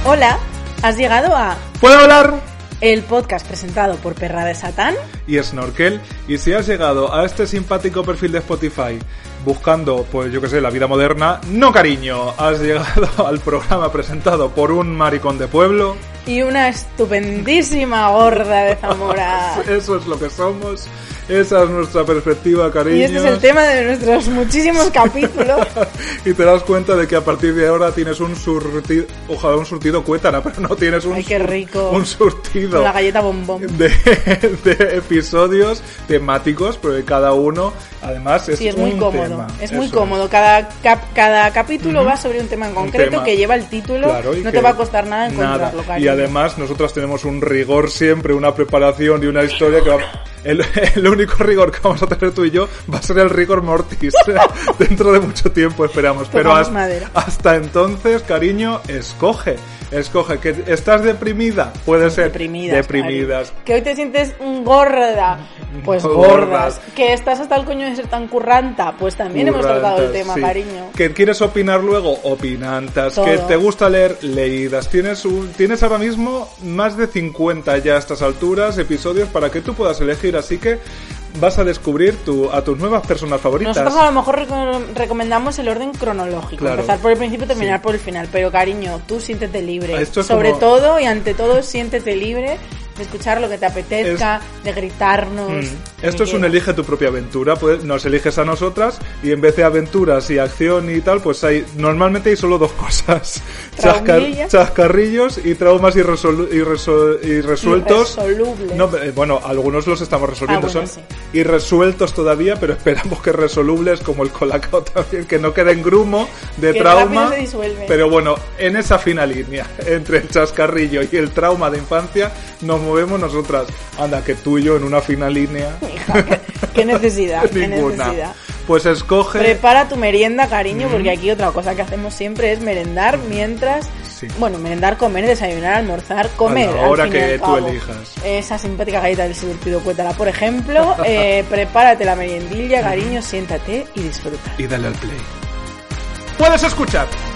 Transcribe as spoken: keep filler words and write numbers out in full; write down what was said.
Hola, has llegado a ¿Puedo hablar? El podcast presentado por Perra de Satán y Snorkel. Y si has llegado a este simpático perfil de Spotify buscando, pues yo que sé, la vida moderna, no cariño, has llegado al programa presentado por un maricón de pueblo y una estupendísima gorda de Zamora. Eso es lo que somos. Esa es nuestra perspectiva, cariño. Y este es el tema de nuestros muchísimos capítulos. Y te das cuenta de que a partir de ahora tienes un surtido, ojalá un surtido cuétara, pero no tienes un, Ay, qué rico. un surtido. Con la galleta bombón. De, de episodios temáticos, porque cada uno, además, es, sí, es un muy cómodo. tema. Es muy Eso cómodo. Es. Cada, cap, cada capítulo uh-huh. va sobre un tema en concreto tema. que lleva el título. Claro, no que te va a costar nada encontrarlo, nada. cariño. Y además, nosotras tenemos un rigor siempre, una preparación y una historia que va... El, el único rigor que vamos a tener tú y yo va a ser el rigor mortis. Dentro de mucho tiempo, esperamos. Pero hasta, hasta entonces, cariño, escoge. Escoge. ¿Que estás deprimida? Puede ser. Deprimidas. Deprimidas. Que hoy te sientes gorda. Pues gordas. gordas. Que estás hasta el coño de ser tan curranta. Pues también currantas, hemos tratado el tema, sí. Cariño. Que quieres opinar luego, opinantas. Todo. Que te gusta leer, leídas. Tienes, un, tienes ahora mismo más de cincuenta ya a estas alturas episodios para que tú puedas elegir. Así que vas a descubrir tu, a tus nuevas personas favoritas. Nosotros a lo mejor rec- recomendamos el orden cronológico, claro. Empezar por el principio y terminar sí. por el final, pero cariño, tú siéntete libre. Sobre como... todo y ante todo siéntete libre de escuchar lo que te apetezca, es... de gritarnos. Mm. Esto es un elige tu propia aventura, pues nos eliges a nosotras y en vez de aventuras y acción y tal, pues hay normalmente hay solo dos cosas: Chascar, chascarrillos y traumas irresol, irresol, irresueltos. Irresolubles. No, eh, bueno, algunos los estamos resolviendo, ah, bueno, son sí. irresueltos todavía, pero esperamos que resolubles, como el colacao también, que no quede en grumo de que trauma. Se disuelve. Pero bueno, en esa fina línea entre el chascarrillo y el trauma de infancia nos movemos nosotras. Anda, que tú y yo en una fina línea. Hija, qué, qué necesidad, qué necesidad. Pues escoge. Prepara tu merienda, cariño, mm. porque aquí otra cosa que hacemos siempre es merendar mientras. Sí. Bueno, merendar, comer, desayunar, almorzar, comer. A la hora al fin que y al tú cabo. elijas. Esa simpática galleta del surtido cuétala, por ejemplo. eh, prepárate la meriendilla, cariño, siéntate y disfruta. Y dale al play. ¡Puedes escuchar!